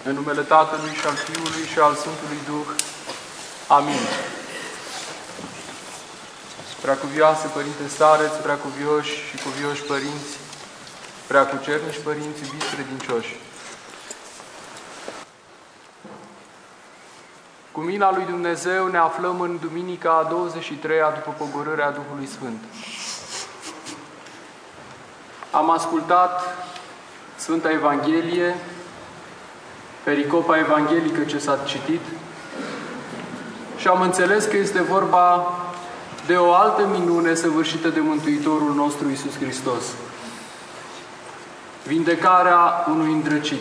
În numele Tatălui și al Fiului și al Sfântului Duh. Amin. Preacuvioase Părinte Stareț, preacuvioși și cuvioși părinți, preacucernici părinți, iubiți credincioși. Cu mila lui Dumnezeu ne aflăm în duminica a 23-a după pogorârea Duhului Sfânt. Am ascultat Sfânta Evanghelie, pericopa evanghelică ce s-a citit și am înțeles că este vorba de o altă minune săvârșită de Mântuitorul nostru Iisus Hristos. Vindecarea unui îndrăcit.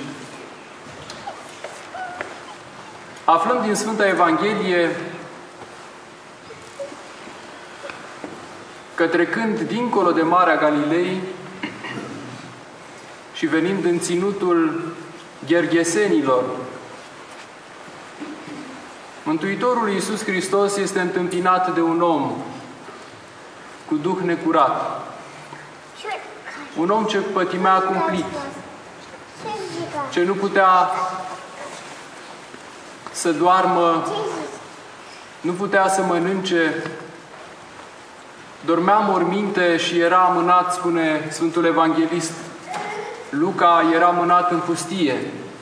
Aflăm din Sfânta Evanghelie că trecând dincolo de Marea Galilei și venind în ținutul Ghergesenilor, Mântuitorul Iisus Hristos este întâmpinat de un om cu duh necurat. Un om ce pătimea cumplit, ce nu putea să doarmă, nu putea să mănânce, dormea morminte și era amânat, spune Sfântul Evanghelist Luca, era amânat în pustie.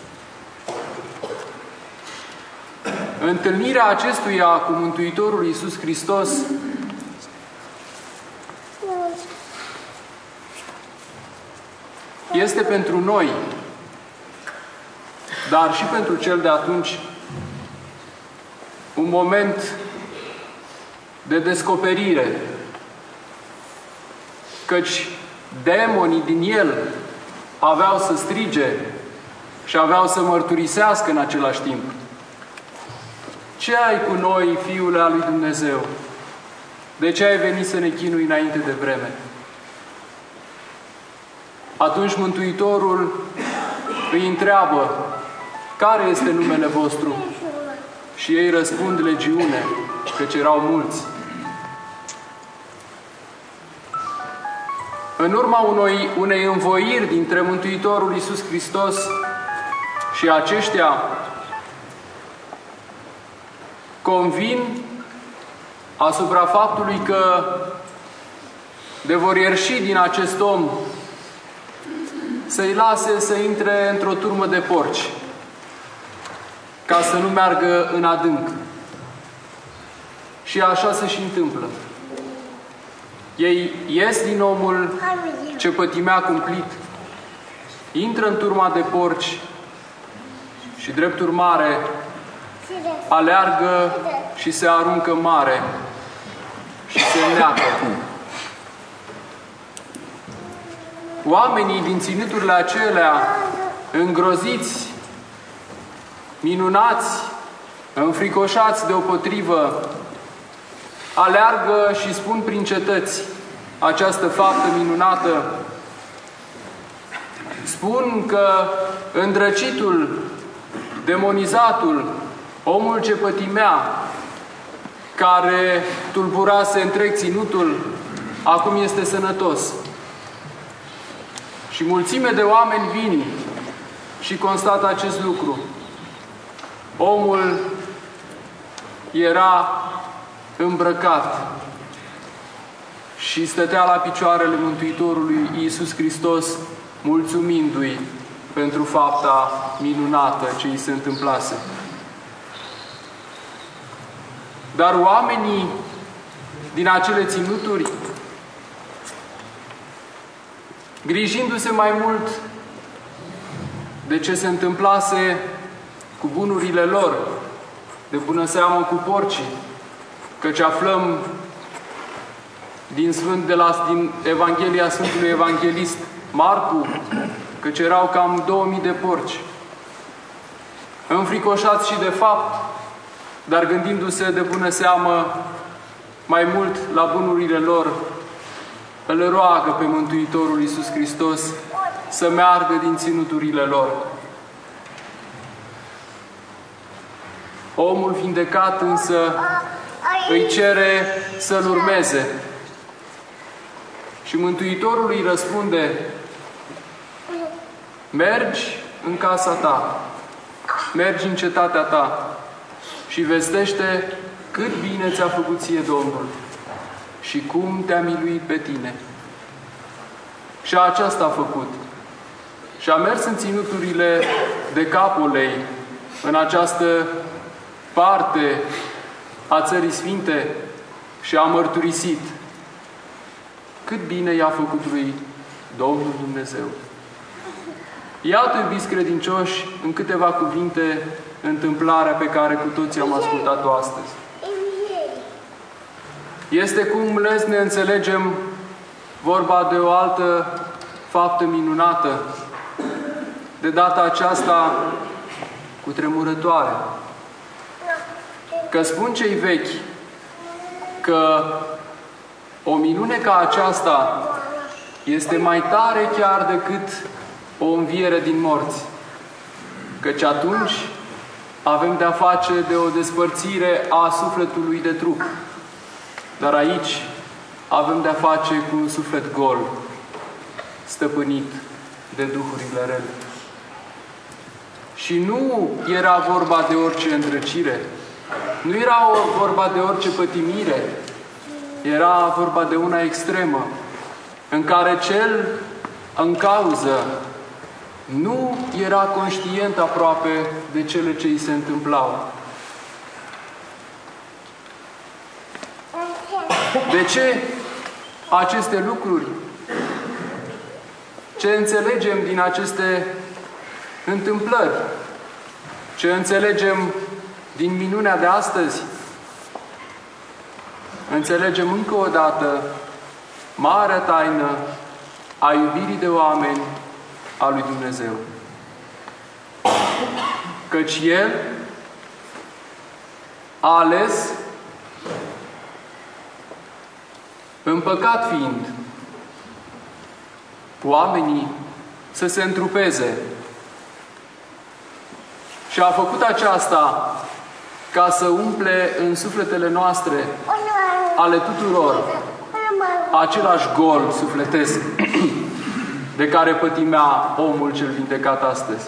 Întâlnirea acestuia cu Mântuitorul Iisus Hristos este pentru noi, dar și pentru cel de atunci, un moment de descoperire, căci demonii din el aveau să strige și aveau să mărturisească în același timp. Ce ai cu noi, Fiule al lui Dumnezeu? De ce ai venit să ne chinui înainte de vreme? Atunci Mântuitorul îi întreabă, care este numele vostru? Și ei răspund, Legiune, căci erau mulți. În urma unei învoiri dintre Mântuitorul Iisus Hristos și aceștia, convin asupra faptului că de vor ierși din acest om să-i lase să intre într-o turmă de porci, ca să nu meargă în adânc. Și așa se și întâmplă. Ei ies din omul ce pătimea cumplit, intră în turma de porci și, drept urmare, aleargă și se aruncă mare și se neacă. Oamenii din ținuturile acelea, îngroziți, minunați, înfricoșați deopotrivă, aleargă și spun prin cetăți această faptă minunată. Spun că îndrăcitul, demonizatul, omul ce pătimea, care tulburase întreg ținutul, acum este sănătos. Și mulțime de oameni vin și constată acest lucru. Omul era îmbrăcat și stătea la picioarele Mântuitorului Iisus Hristos, mulțumindu-i pentru fapta minunată ce îi se întâmplase. Dar oamenii din acele ținuturi, grijindu-se mai mult de ce se întâmplase cu bunurile lor, de bună seamă cu porcii, căci aflăm din Evanghelia Sfântului Evanghelist Marcu, căci erau cam 2000 de porci. Înfricoșați și de fapt, dar gândindu-se de bună seamă mai mult la bunurile lor, îl roagă pe Mântuitorul Iisus Hristos să meargă din ținuturile lor. Omul vindecat însă îi cere să-L urmeze. Și Mântuitorul îi răspunde: mergi în casa ta mergi în cetatea ta și vestește cât bine ți-a făcut ție Domnul și cum te-a miluit pe tine. Și aceasta a făcut. Și a mers în ținuturile Decapolei, în această parte a Țării Sfinte, și a mărturisit cât bine i-a făcut lui Domnul Dumnezeu. Iată, iubiți credincioși, în câteva cuvinte, întâmplarea pe care cu toții am ascultat-o astăzi. Este, cum lăs ne înțelegem, vorba de o altă faptă minunată, de data aceasta cutremurătoare. Că spun cei vechi că o minune ca aceasta este mai tare chiar decât o înviere din morți. Căci atunci avem de-a face de o despărțire a sufletului de trup. Dar aici avem de-a face cu un suflet gol, stăpânit de duhurile rele. Și nu era vorba de orice îndrăcire, nu era vorba de orice pătimire, era vorba de una extremă, în care cel în cauză nu era conștient aproape de cele ce îi se întâmplau. De ce aceste lucruri? Ce înțelegem din aceste întâmplări? Ce înțelegem din minunea de astăzi? Înțelegem încă o dată marea taină a iubirii de oameni a lui Dumnezeu. Căci El a ales, în păcat fiind, oamenii să se întrupeze. Și a făcut aceasta ca să umple în sufletele noastre, ale tuturor, același gol sufletesc de care pătimea omul cel vindecat astăzi.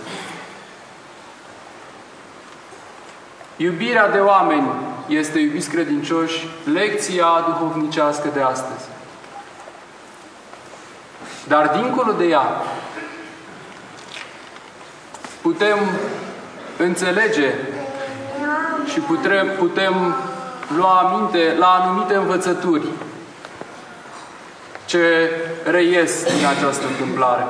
Iubirea de oameni este, iubiți credincioși, lecția duhovnicească de astăzi. Dar dincolo de ea, putem înțelege și putem lua aminte la anumite învățături ce reies din această întâmplare.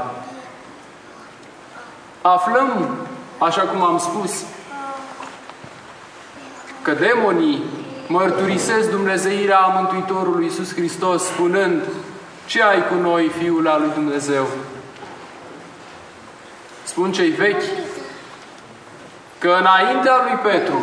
Aflăm, așa cum am spus, că demonii mărturisesc dumnezeirea Mântuitorului Iisus Hristos, spunând: ce ai cu noi, Fiul al lui Dumnezeu? Spun cei vechi că înaintea lui Petru,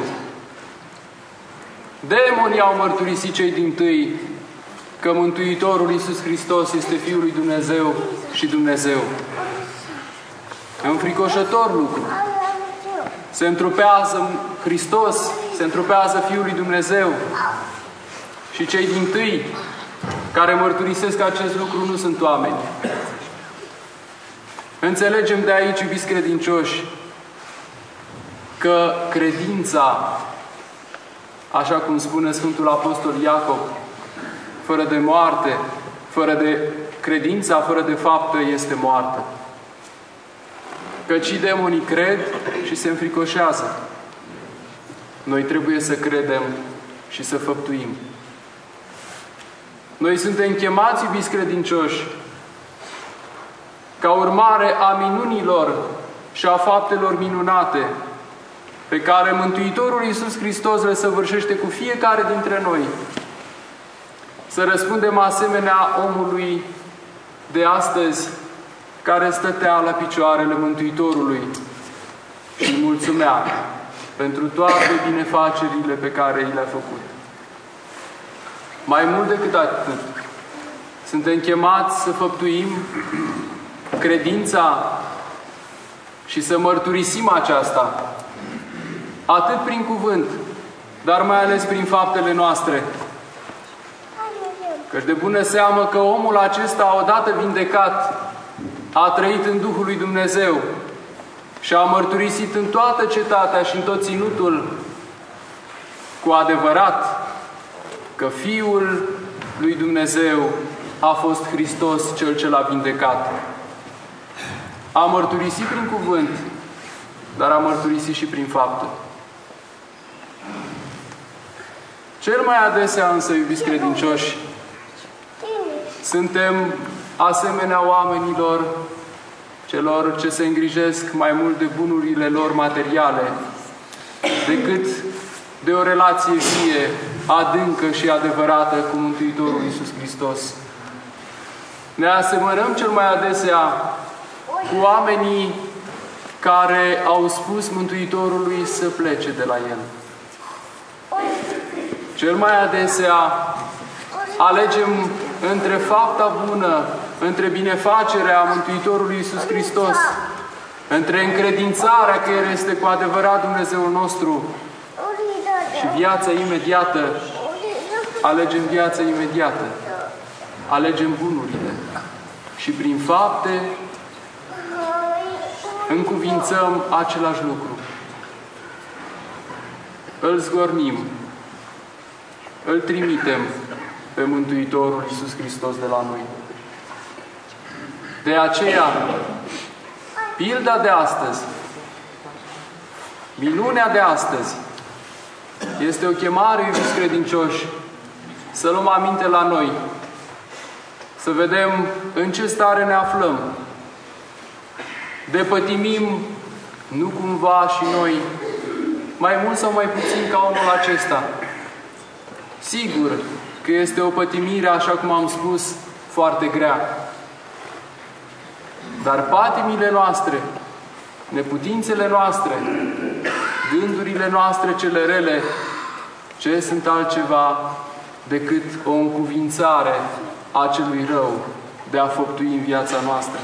demonii au mărturisit cei dintâi că Mântuitorul Iisus Hristos este Fiul lui Dumnezeu și Dumnezeu. Înfricoșător lucru. Se întrupează Hristos, se întrupează Fiul lui Dumnezeu. Și cei dintâi care mărturisesc acest lucru nu sunt oameni. Înțelegem de aici, iubiți credincioși, că credința, așa cum spune Sfântul Apostol Iacov, fără de moarte, credința fără de faptă este moartă. Căci demonii cred și se înfricoșează. Noi trebuie să credem și să făptuim. Noi suntem chemați, iubiți credincioși, ca urmare a minunilor și a faptelor minunate pe care Mântuitorul Iisus Hristos le săvârșește cu fiecare dintre noi, să răspundem asemenea omului de astăzi care stătea la picioarele Mântuitorului și îi mulțumea pentru toate binefacerile pe care i le-a făcut. Mai mult decât atât, suntem chemați să făptuim credința și să mărturisim aceasta, atât prin cuvânt, dar mai ales prin faptele noastre. Căci de bună seamă că omul acesta, odată vindecat, a trăit în Duhul lui Dumnezeu și a mărturisit în toată cetatea și în tot ținutul cu adevărat că Fiul lui Dumnezeu a fost Hristos Cel ce l-a vindecat. A mărturisit prin cuvânt, dar a mărturisit și prin fapte. Cel mai adesea însă, iubiți credincioși, suntem asemenea oamenilor celor ce se îngrijesc mai mult de bunurile lor materiale decât de o relație vie, adâncă și adevărată cu Mântuitorul Iisus Hristos. Ne asemănăm cel mai adesea cu oamenii care au spus Mântuitorului să plece de la El. Cel mai adesea alegem între fapta bună, între binefacerea Mântuitorului Iisus Hristos, între încredințarea că El este cu adevărat Dumnezeul nostru și viața imediată. Alegem viața imediată. Alegem bunurile. Și prin fapte încuvințăm același lucru. Îl zgornim. Îl trimitem pe Mântuitorul Iisus Hristos de la noi. De aceea, pilda de astăzi, minunea de astăzi, este o chemare, iubiți credincioși, să luăm aminte la noi, să vedem în ce stare ne aflăm. Depătimim, nu cumva și noi, mai mult sau mai puțin ca omul acesta. Sigur că este o pătimire, așa cum am spus, foarte grea. Dar patimile noastre, neputințele noastre, gândurile noastre cele rele, ce sunt altceva decât o încuvințare a celui rău de a făptui în viața noastră.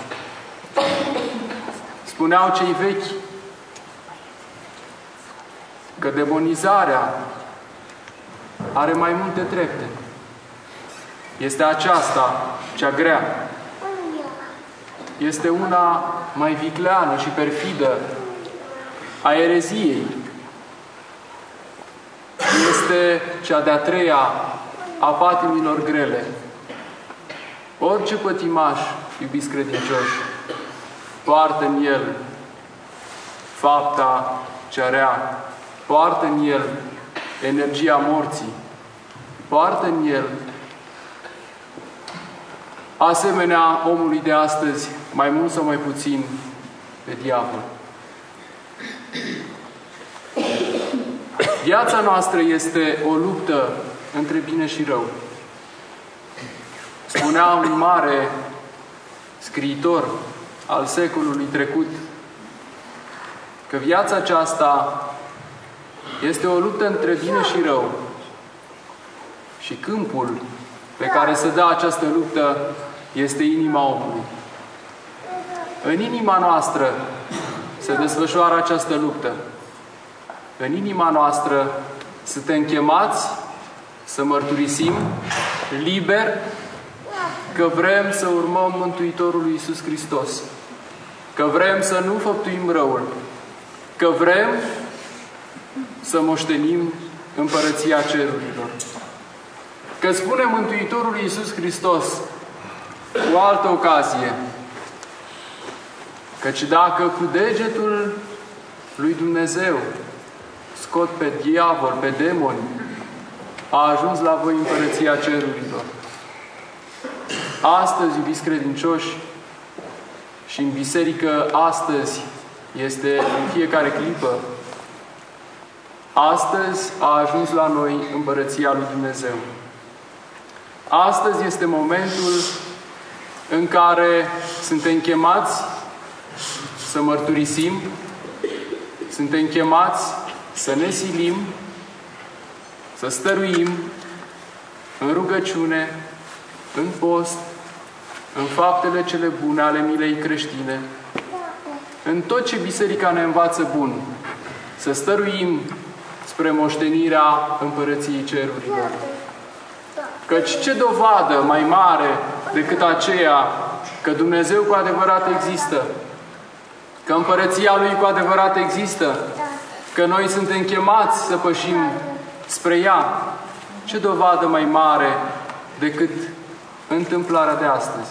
Spuneau cei vechi că demonizarea are mai multe trepte. Este aceasta cea grea. Este una mai vicleană și perfidă a ereziei. Este cea de-a treia a patimilor grele. Orice pătimaș, iubiți credincioși, poartă în el fapta cea rea, poartă în el energia morții, poartă în el, asemenea omului de astăzi, mai mult sau mai puțin, pe diavol. Viața noastră este o luptă între bine și rău. Spunea un mare scriitor al secolului trecut că viața aceasta este o luptă între bine și rău. Și câmpul pe care se dă această luptă este inima omului. În inima noastră se desfășoară această luptă. În inima noastră suntem chemați să mărturisim liber că vrem să urmăm Mântuitorul lui Iisus Hristos, că vrem să nu făptuim răul, că vrem să moștenim împărăția cerurilor. Că spune Mântuitorul lui Iisus Hristos cu altă ocazie, căci dacă cu degetul lui Dumnezeu scot pe diavol, pe demoni, a ajuns la voi împărăția cerurilor. Astăzi, iubiți credincioși, și în biserică astăzi este în fiecare clipă, astăzi a ajuns la noi împărăția lui Dumnezeu. Astăzi este momentul în care suntem chemați să mărturisim, suntem chemați să ne silim, să stăruim în rugăciune, în post, în faptele cele bune ale milei creștine, în tot ce biserica ne învață bun, să stăruim spre moștenirea împărăției cerurilor. Căci ce dovadă mai mare decât aceea că Dumnezeu cu adevărat există? că împărăția Lui cu adevărat există, că noi suntem chemați să pășim spre ea, ce dovadă mai mare decât întâmplarea de astăzi?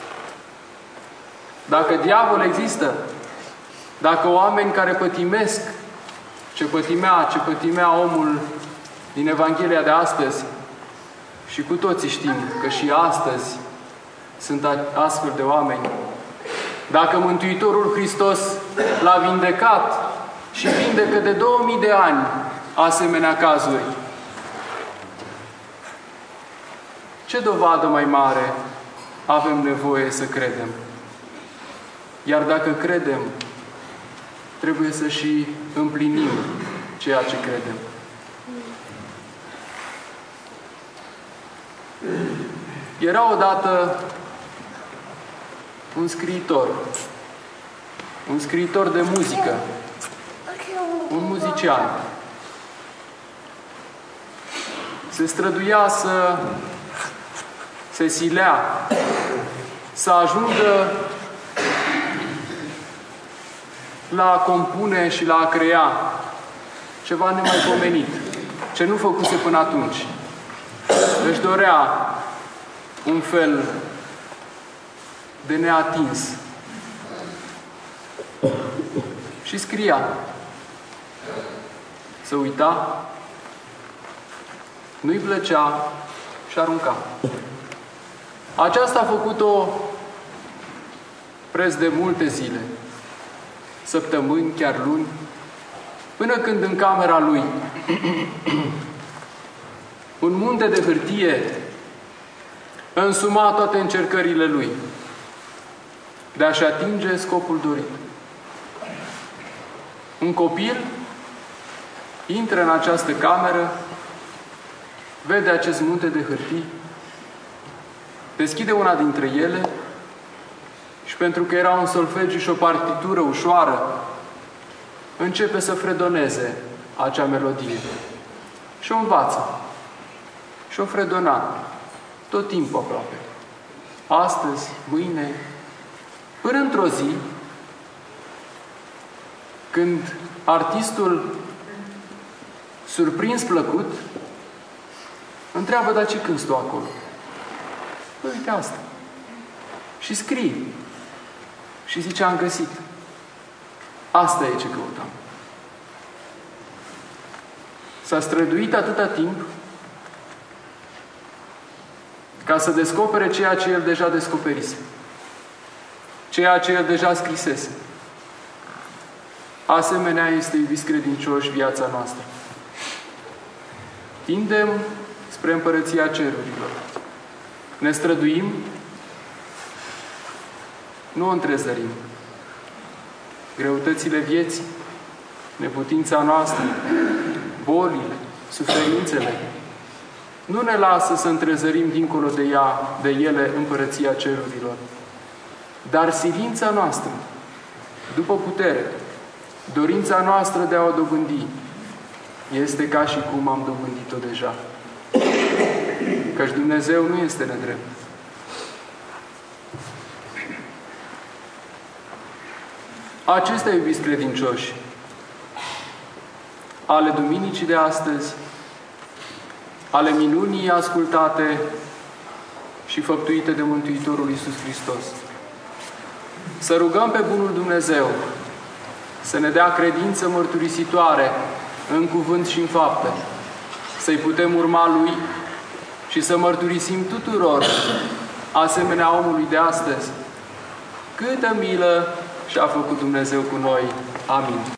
Dacă diavol există, dacă oameni care pătimesc ce pătimea omul din Evanghelia de astăzi, și cu toții știm că și astăzi sunt astfel de oameni, dacă Mântuitorul Hristos l-a vindecat și vindecă de 2000 de ani asemenea cazuri, ce dovadă mai mare avem nevoie să credem? Iar dacă credem, trebuie să și împlinim ceea ce credem. Era odată un scriitor de muzică, un muzician. Se străduia se silea să ajungă la a compune și la a crea ceva nemaipomenit, ce nu făcuse până atunci. Își dorea un fel de neatins. Și scria. Se uita, nu-i plăcea și arunca. Aceasta a făcut-o preț de multe zile, săptămâni, chiar luni, până când în camera lui un munte de hârtie însuma toate încercările lui de a-și atinge scopul dorit. Un copil intră în această cameră, vede acest munte de hârtii, deschide una dintre ele și, pentru că era un solfegiu și o partitură ușoară, începe să fredoneze acea melodie. Și o învață. Și o fredona tot timpul aproape. Astăzi, mâine, până într-o zi, când artistul, surprins plăcut, întreabă: dar ce cânti tu acolo? Păi uite asta. Și scrii. Și zice: am găsit. Asta e ce căutam. S-a străduit atâta timp ca să descopere ceea ce el deja descoperise. Ceea ce el deja scrisese. Asemenea este, iubiți credincioși, viața noastră. Tindem spre împărăția cerurilor. Ne străduim, nu o întrezărim. Greutățile vieții, neputința noastră, bolile, suferințele, nu ne lasă să întrezărim dincolo de ele împărăția cerurilor. Dar silința noastră, după putere, dorința noastră de a o dobândi, este ca și cum am dobândit-o deja. Căci Dumnezeu nu este nedrept. Acestea, iubiți credincioși, ale duminicii de astăzi, ale minunii ascultate și făptuite de Mântuitorul Iisus Hristos. Să rugăm pe Bunul Dumnezeu să ne dea credință mărturisitoare în cuvânt și în fapte, să-i putem urma Lui și să mărturisim tuturor, asemenea omului de astăzi, câtă milă și-a făcut Dumnezeu cu noi. Amin.